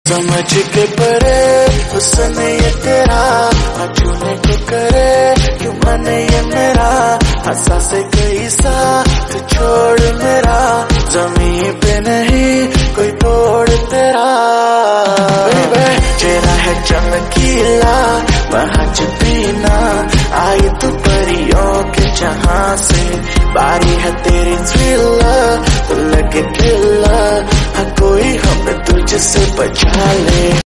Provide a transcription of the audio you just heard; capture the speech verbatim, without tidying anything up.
समझ के परे हुस्न ये तेरा, छूने को करे क्यों मन ये मेरा, हंसा से कई सा तू छोड़ मेरा, जमीन पे नहीं कोई तोड़ तेरा। चेहरा है चमकीला महज पीना, आई तू परियों के जहां से, बारी है तेरी थ्रिलर तो लगे किला, कोई हमें तुझसे बचा ले।